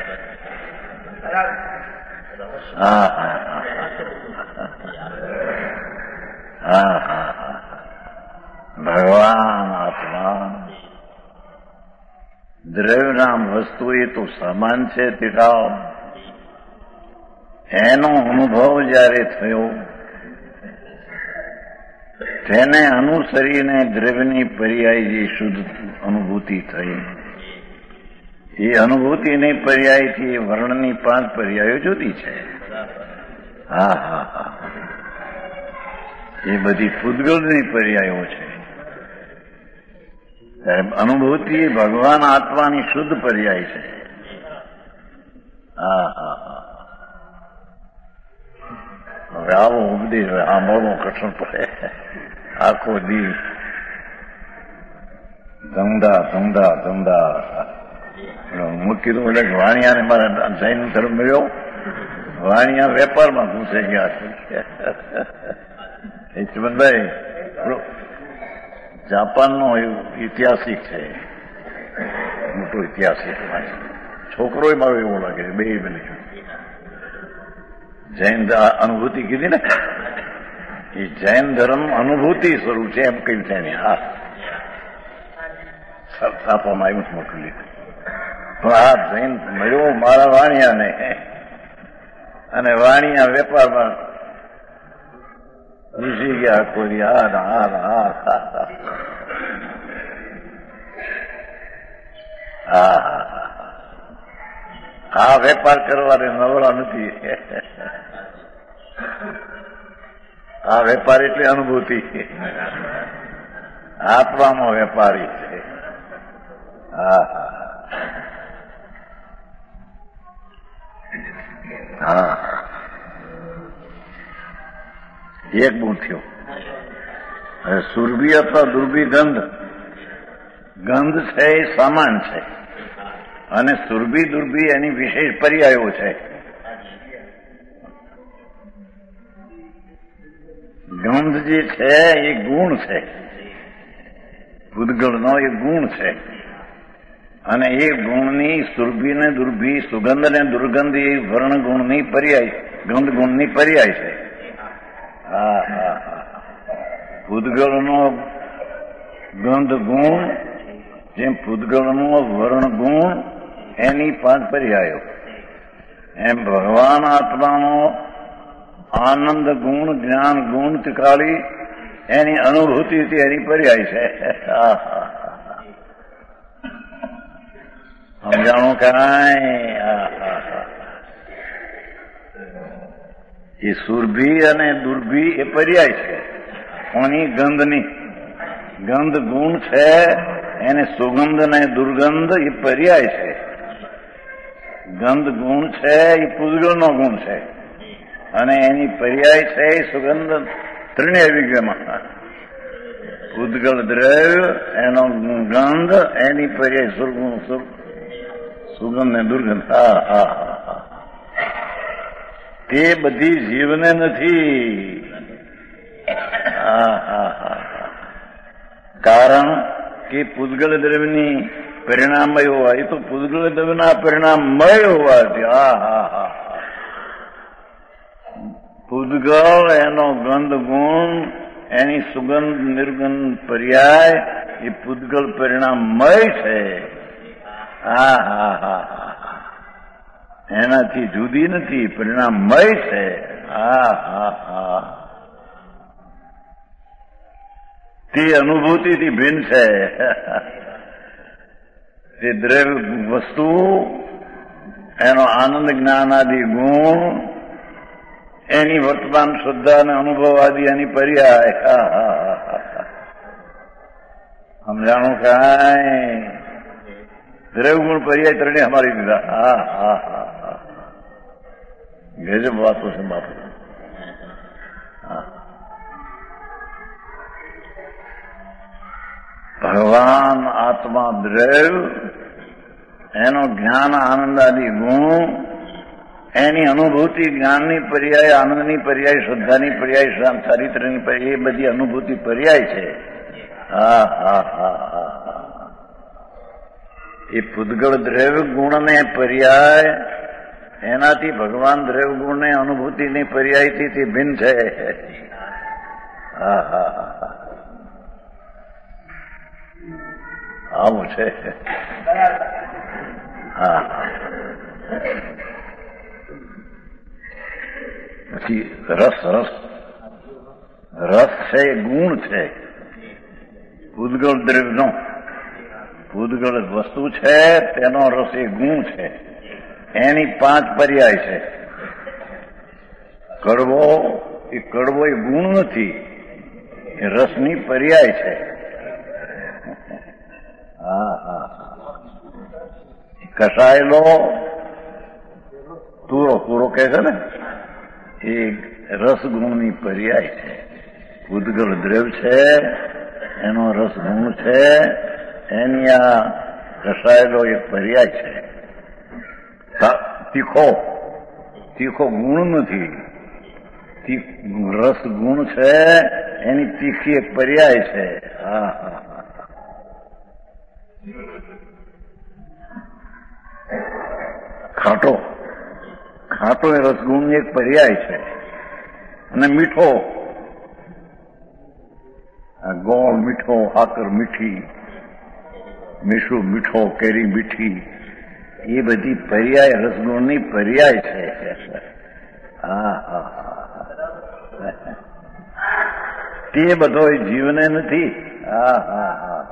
હા હા હા હા હા હા ભગવાન આત્મા દ્રવ્ય નામ વસ્તુ એ તો સમાન છે તિકાવ એનો અનુભવ જયારે થયો તેને અનુસરીને દ્રવ્યની પર્યાય જે શુદ્ધ અનુભૂતિ થઈ એ અનુભૂતિની પર્યાયથી વર્ણની પાંચ પર્યાયો જુદી છે. હા હા હા એ બધી પૂદગલની પર્યાયો છે. અનુભૂતિ ભગવાન આત્માની શુદ્ધ પર્યાય છે. હા હા હા હવે આવો ઉપદેશ સાંભળવું કઠણ પડે. આખો દી ધંધા ધંધા ધંધા મૂકી દઉં એટલે વાણિયાને મારા જૈન ધર્મ મળ્યો. વાણિયા વેપારમાં ઘૂસે ગયા છે. હિચમનભાઈ જાપાનનો ઐતિહાસિક છે, મોટો ઐતિહાસિક છોકરો મારો એવો લાગે છે. બે બની જૈન અનુભૂતિ કીધી ને એ જૈન ધર્મ અનુભૂતિ સ્વરૂપ છે એમ કહ્યું છે ને. હા છાપવામાં આવ્યું છે મોકલી પણ આ જૈન મળ્યો મારા વાણિયાને અને વાણિયા વેપારમાં ઘૂસી ગયા. કોઈ હા હા હા હા હા આ વેપાર કરવાને નવરા નથી. આ વેપાર એટલે અનુભૂતિ આત્માનો વેપારી છે. હા હા એક ગુણ થયો. હવે સુરભી અથવા દુર્ભી ગંધ ગંધ છે એ સમાન છે અને સુરભી દુર્ભી એની વિશેષ પર્યાયો છે. ગંધ જે છે એ ગુણ છે, પૂદગળનો એ ગુણ છે અને એ ગુણની સુરભી ને દુર્ભી સુગંધ ને દુર્ગંધ એ વર્ણ ગુણની પર્યાય ગંધ ગુણની પર્યાય છે. હા હા હા પૂદગળનો ગંધ ગુણ જેમ પૂદગળનો વર્ણ ગુણ એની પાંચ પર્યાયો એમ ભગવાન આત્માનો આનંદ ગુણ જ્ઞાન ગુણ ત્રિકાળી એની અનુભૂતિથી એની પર્યાય છે. સમજાણું કાંઈ એ સુરભી અને દુર્ભી એ પર્યાય છે. કોની ગંધની ગંધ ગુણ છે એને સુગંધ ને દુર્ગંધ એ પર્યાય છે. ગંધ ગુણ છે એ પૂદગળનો ગુણ છે અને એની પર્યાય છે એ સુગંધ ત્રણેય વિજ્ઞાનમાં પૂદગળ દ્રવ્ય એનો ગંધ એની પર્યાય સુરગુણ સુગંધ ને દુર્ગંધ. હા હા હા તે બધી જીવને નથી. હા હા હા કારણ કે પૂદગળ દ્રવ્યની પરિણામમય હોવા એ તો પૂદગળ દ્રવ્યના પરિણામમય હોવાથી. હા હા હા પૂદગળ એનો ગંધ ગુણ એની સુગંધ નિર્ગંધ પર્યાય એ પૂદગળ પરિણામમય છે. હા હા હા હા એનાથી જુદી નથી, પરિણામમય છે. હા હા હા તે અનુભૂતિથી ભિન્ન છે. તે દ્રવ્ય વસ્તુ એનો આનંદ જ્ઞાન આદિ ગુણ એની વર્તમાન શ્રદ્ધા અને અનુભવ આદિ એની પર્યાય. હા હા હા સમજાણું કાંઈ દ્રવ્ય ગુણ પર્યાય ત્રણે અમારી દીધા. હા હા હા હા ગજબ વાતો છે બાપુ. હા ભગવાન આત્મા દ્રવ્ય એનો જ્ઞાન આનંદ આદિ ગુણ એની અનુભૂતિ જ્ઞાનની પર્યાય આનંદની પર્યાય શ્રદ્ધાની પર્યાય ચારિત્ર્યની પર્યાય એ બધી અનુભૂતિ પર્યાય છે. હા હા હા હા એ પૂદગળ દ્રવ્ય ગુણને પર્યાય એનાથી ભગવાન દ્રવ્ય ગુણને અનુભૂતિની પર્યાયથી તે ભિન્ન છે. હા હા હા આવું છે. હા પછી રસ રસ રસ છે એ ગુણ છે પૂદગળ દ્રવ્યનો. પૂદગળ વસ્તુ છે તેનો રસ એ ગુણ છે. એની પાંચ પર્યાય છે. કડવો એ કડવો એ ગુણ નથી, એ રસની પર્યાય છે. હા હા કસાયેલો તુરો તુરો કહે છે ને એ રસગુણની પર્યાય છે. પૂદગળ દ્રવ્ય છે એનો રસગુણ છે, એની આ કસાયેલો એક પર્યાય છે. તીખો તીખો ગુણ નથી, રસ ગુણ છે એની તીખી એક પર્યાય છે. હા હા ખાટો ખાટો એ રસગુણની એક પર્યાય છે. અને મીઠો ગોળ મીઠો, સાકર મીઠી, મીઠું મીઠો, કેરી મીઠી, એ બધી પર્યાય રસગુણની પર્યાય છે. હા હા તે બધો જીવને નથી. હા હા હા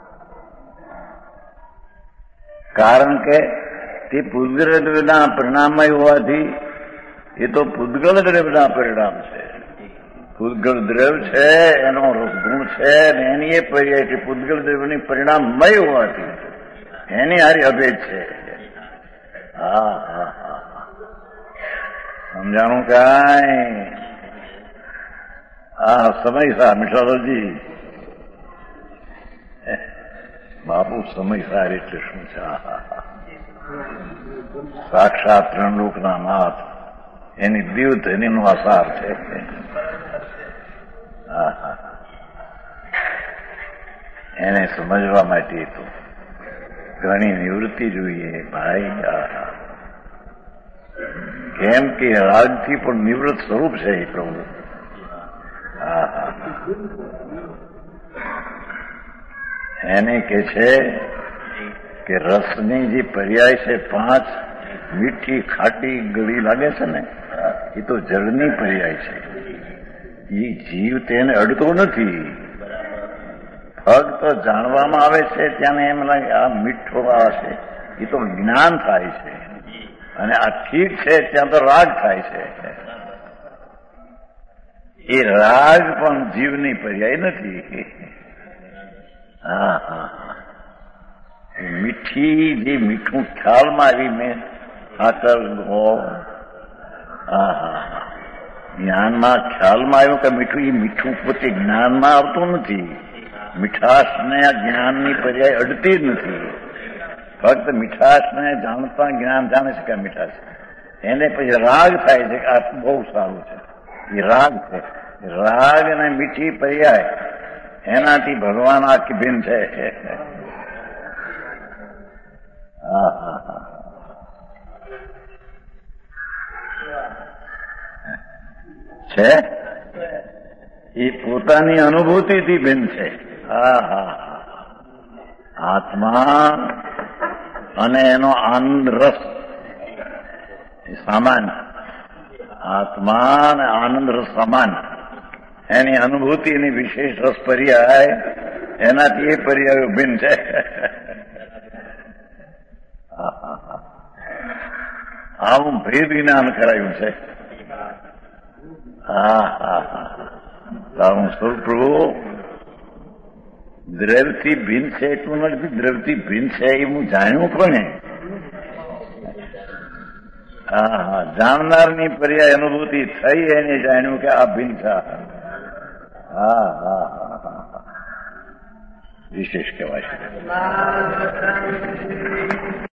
કારણ કે તે પૂદગળ દ્રવ્યના પરિણામય હોવાથી એ તો પૂદગળ દ્રવ્યના પરિણામ છે. પૂદગળ દ્રવ્ય છે એનો રસગુણ છે ને એની એ પર્યાય છે. પૂદગળ દ્રવ્યની પરિણામમય હોવાથી એની હારી અભેદ છે. હા હા હા સમજાણું કાંઈ? હા સમયસા મિઠાલજી બાપુ સમયસાર એટલે શું છે? સાક્ષાત ત્રણલોકના નાથ એની દિવ્ય ધનીનો આસાર છે. એને સમજવા માટે તો ઘણી નિવૃત્તિ જોઈએ ભાઈ. કેમ કે રાજથી પણ નિવૃત્ત સ્વરૂપ છે એ પ્રભુ. એને કે છે કે રસની જે પર્યાય છે પાંચ, મીઠી ખાટી ગળી લાગે છે ને એ તો જળની પર્યાય છે. એ જીવ તેને અડતો નથી, ફક્ત જાણવામાં આવે છે ત્યાં એમ લાગે આ મીઠો છે, એ તો જ્ઞાન થાય છે. અને આ ઠીક છે ત્યાં તો રાગ થાય છે. એ રાગ પણ જીવની પર્યાય નથી. હા હા મીઠી જે મીઠું ખ્યાલમાં આવી મેં સાકર ગોળ, હા હા જ્ઞાનમાં ખ્યાલમાં આવ્યું કે મીઠું, એ મીઠું પોતે જ્ઞાનમાં આવતું નથી. મીઠાશને જ્ઞાનની પર્યાય અડતી જ નથી. ફક્ત મીઠાશને જાણતા જ્ઞાન જાણે છે કે આ મીઠાશ, એને પછી રાગ થાય છે કે આ બહુ સારું છે. એ રાગ છે. રાગ અને મીઠી પર્યાય એનાથી ભગવાન આખી ભિન્ન છે. હા હા હા છે એ પોતાની અનુભૂતિથી ભિન્ન છે. હા હા આત્મા અને એનો આનંદ રસ સમાન. આત્મા અને આનંદ રસ સમાન. એની અનુભૂતિની વિશેષ રસ પર્યાય એનાથી એ પર્યાયો ભિન્ન છે. આવું ભેદ જ્ઞાન કરાયું છે. હા હા હા તારું સ્વરૂપ પ્રભુ દ્રવ્યથી ભિન્ન છે એટલું નથી, દ્રવ્યથી ભિન્ન છે એ હું જાણ્યું પણ. હા હા જાણનારની પર્યાય અનુભૂતિ થઈ એને જાણ્યું કે આ ભિન્ન છે. હા હા હા હા વિશેષ કહેવાય છે.